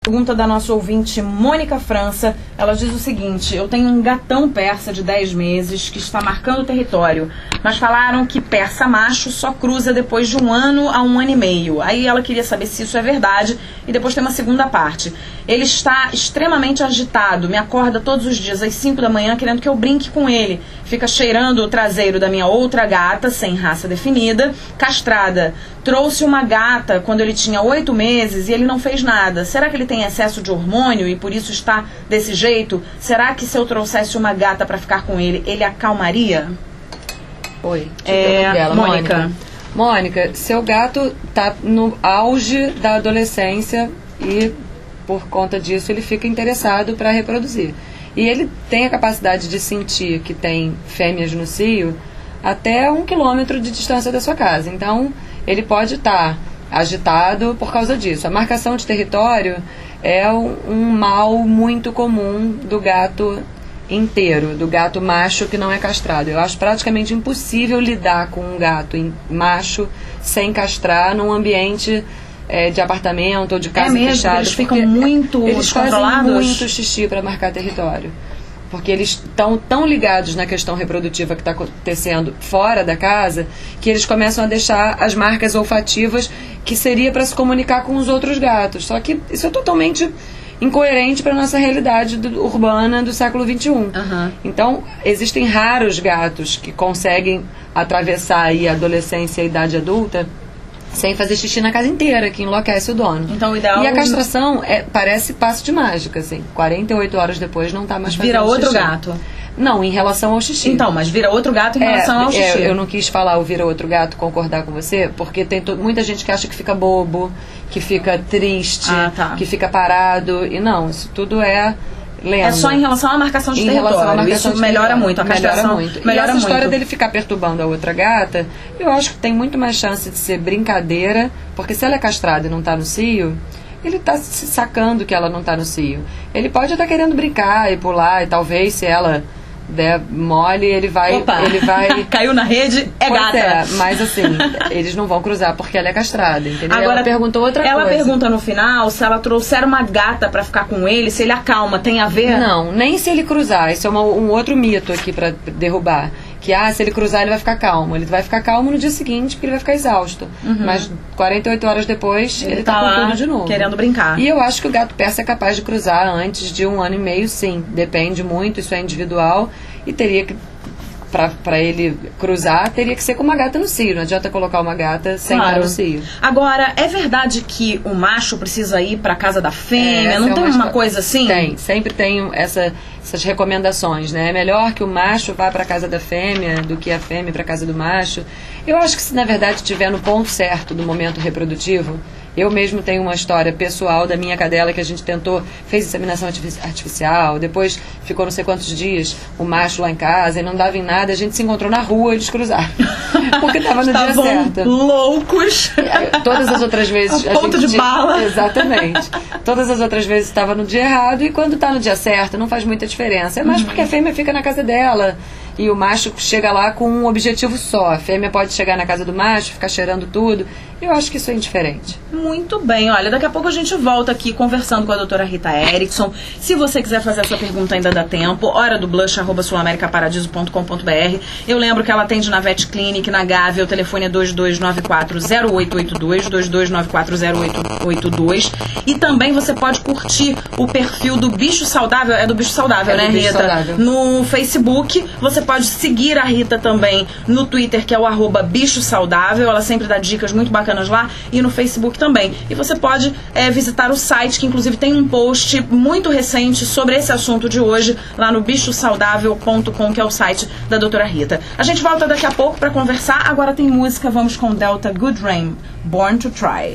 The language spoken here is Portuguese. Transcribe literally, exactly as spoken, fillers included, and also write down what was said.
Pergunta da nossa ouvinte Mônica França. Ela diz o seguinte: eu tenho um gatão persa de dez meses que está marcando o território, mas falaram que persa macho só cruza depois de um ano a um ano e meio. Aí ela queria saber se isso é verdade, e depois tem uma segunda parte. Ele está extremamente agitado, me acorda todos os dias às cinco da manhã querendo que eu brinque com ele. Fica cheirando o traseiro da minha outra gata, sem raça definida, castrada. Trouxe uma gata quando ele tinha oito meses e ele não fez nada. Será que ele tem excesso de hormônio e por isso está desse jeito? Será que se eu trouxesse uma gata para ficar com ele, ele acalmaria? Oi, é, dela, Mônica. Mônica. Mônica, seu gato está no auge da adolescência e por conta disso ele fica interessado para reproduzir. E ele tem a capacidade de sentir que tem fêmeas no cio até um quilômetro de distância da sua casa. Então, ele pode estar agitado por causa disso. A marcação de território é um, um mal muito comum do gato inteiro, do gato macho que não é castrado. Eu acho praticamente impossível lidar com um gato em, macho sem castrar num ambiente é, de apartamento ou de casa é mesmo, fechada. Eles ficam muito eles controlados? Fazem muito xixi para marcar território. Porque eles estão tão ligados na questão reprodutiva que está acontecendo fora da casa, que eles começam a deixar as marcas olfativas que seria para se comunicar com os outros gatos. Só que isso é totalmente incoerente para a nossa realidade do, urbana do século vinte e um. Uhum. Então, existem raros gatos que conseguem atravessar aí a adolescência e a idade adulta sem fazer xixi na casa inteira, que enlouquece o dono. Então, o ideal... E a castração é, parece passo de mágica, assim. quarenta e oito horas depois não está mais fazendo Vira outro xixi. gato. Não, em relação ao xixi. Então, mas vira outro gato em relação é, ao xixi. É, eu não quis falar o vira outro gato, concordar com você, porque tem to- muita gente que acha que fica bobo, que fica triste, ah, tá. que fica parado. E não, isso tudo é... lenda. É só em relação à marcação de em território. Relação à marcação Isso de melhora território. muito. A castração melhora muito. melhora e essa muito. história dele ficar perturbando a outra gata, eu acho que tem muito mais chance de ser brincadeira, porque se ela é castrada e não está no cio, ele está se sacando que ela não está no cio. Ele pode estar querendo brincar e pular, e talvez se ela der mole, ele vai... Opa, ele vai... caiu na rede, é pois gata. É, mas assim, eles não vão cruzar porque ela é castrada, entendeu? Agora, ela perguntou outra ela coisa. Ela pergunta no final se ela trouxer uma gata pra ficar com ele, se ele acalma, tem a ver? Não, nem se ele cruzar. Isso é uma, um outro mito aqui pra derrubar. Que, ah, se ele cruzar ele vai ficar calmo. Ele vai ficar calmo no dia seguinte porque ele vai ficar exausto. Uhum. Mas quarenta e oito horas depois ele, ele tá, tá com tudo de novo. Querendo brincar. E eu acho que o gato persa é capaz de cruzar antes de um ano e meio, sim. Depende muito, isso é individual. E teria que, pra, pra ele cruzar, teria que ser com uma gata no cio. Não adianta colocar uma gata sem claro. estar no cio. Agora, é verdade que o macho precisa ir pra casa da fêmea? É, não é tem uma, uma coisa assim? Tem, sempre tem essa, essas recomendações, né? É melhor que o macho vá pra casa da fêmea do que a fêmea pra casa do macho. Eu acho que se na verdade estiver no ponto certo do momento reprodutivo. Eu mesmo tenho uma história pessoal da minha cadela que a gente tentou, fez inseminação artificial, depois ficou não sei quantos dias o macho lá em casa e não dava em nada, a gente se encontrou na rua e eles cruzaram. Porque estava no dia certo. Loucos! Todas as outras vezes... A ponto de tinha, bala. Exatamente. Todas as outras vezes estava no dia errado e quando está no dia certo não faz muita diferença. É mais uhum. porque a fêmea fica na casa dela e o macho chega lá com um objetivo só. A fêmea pode chegar na casa do macho, ficar cheirando tudo. Eu acho que isso é indiferente. Muito bem, olha, daqui a pouco a gente volta aqui conversando com a doutora Rita Erickson. Se você quiser fazer a sua pergunta, ainda dá tempo. Hora do blush, arroba sul america paradiso ponto com ponto b r. Eu lembro que ela atende na Vet Clinic, na Gávea. O telefone é dois dois nove quatro zero oito oito dois, dois dois nove quatro zero oito oito dois. E também você pode curtir o perfil do Bicho Saudável, é do Bicho Saudável, é né, do Bicho Rita? Saudável. No Facebook. Você pode seguir a Rita também no Twitter, que é o arroba Bicho Saudável. Ela sempre dá dicas muito bacanas lá. E no Facebook também. E você pode é, visitar o site, que inclusive tem um post muito recente sobre esse assunto de hoje, lá no bicho saudável ponto com, que é o site da doutora Rita. A gente volta daqui a pouco para conversar. Agora tem música, vamos com Delta Good Rain, Born to Try.